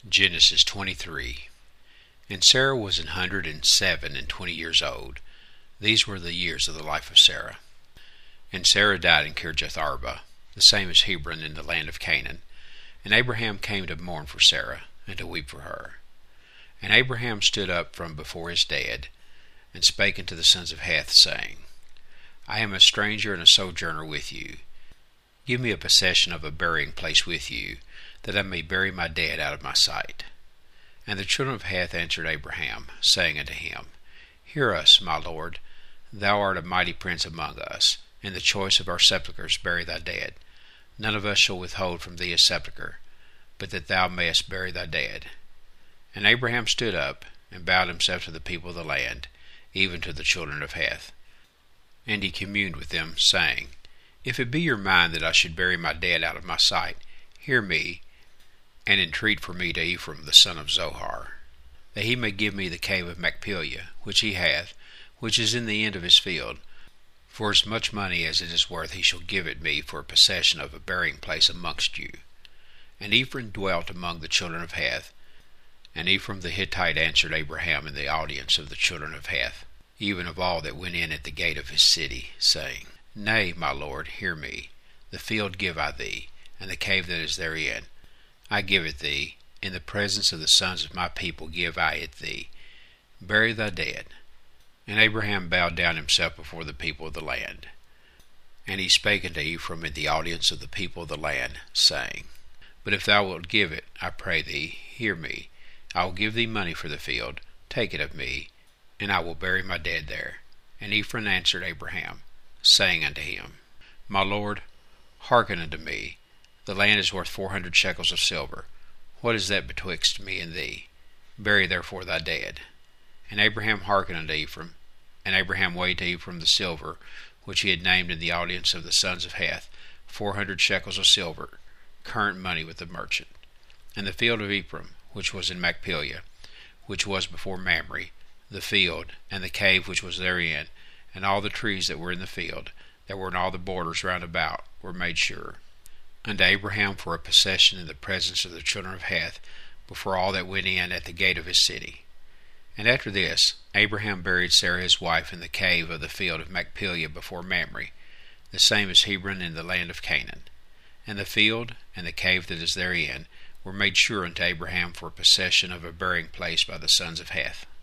Genesis 23. And Sarah was 107 and 20 years old. These were the years of the life of Sarah. And Sarah died in Kirjath-arba, the same as Hebron in the land of Canaan. And Abraham came to mourn for Sarah, and to weep for her. And Abraham stood up from before his dead, and spake unto the sons of Heth, saying, I am a stranger and a sojourner with you. Give me a possession of a burying place with you, that I may bury my dead out of my sight. And the children of Heth answered Abraham, saying unto him, Hear us, my lord, thou art a mighty prince among us. In the choice of our sepulchres bury thy dead. None of us shall withhold from thee a sepulchre, but that thou mayest bury thy dead. And Abraham stood up, and bowed himself to the people of the land, even to the children of Heth. And he communed with them, saying, If it be your mind that I should bury my dead out of my sight, hear me, and entreat for me to Ephraim the son of Zohar, that he may give me the cave of Machpelah, which he hath, which is in the end of his field. For as much money as it is worth he shall give it me for a possession of a burying place amongst you. And Ephraim dwelt among the children of Heth. And Ephraim the Hittite answered Abraham in the audience of the children of Heth, even of all that went in at the gate of his city, saying, Nay, my lord, hear me. The field give I thee, and the cave that is therein. I give it thee. In the presence of the sons of my people give I it thee. Bury thy dead. And Abraham bowed down himself before the people of the land. And he spake unto Ephraim in the audience of the people of the land, saying, But if thou wilt give it, I pray thee, hear me. I will give thee money for the field. Take it of me, and I will bury my dead there. And Ephraim answered Abraham, saying unto him, My lord, hearken unto me. The land is worth 400 shekels of silver. What is that betwixt me and thee? Bury therefore thy dead. And Abraham hearkened unto Ephraim. And Abraham weighed to Ephraim the silver, which he had named in the audience of the sons of Heth, 400 shekels of silver, current money with the merchant. And the field of Ephraim, which was in Machpelah, which was before Mamre, the field, and the cave which was therein, and all the trees that were in the field, that were in all the borders round about, were made sure unto Abraham for a possession in the presence of the children of Heth, before all that went in at the gate of his city. And after this, Abraham buried Sarah his wife in the cave of the field of Machpelah before Mamre, the same as Hebron in the land of Canaan. And the field, and the cave that is therein, were made sure unto Abraham for a possession of a burying place by the sons of Heth.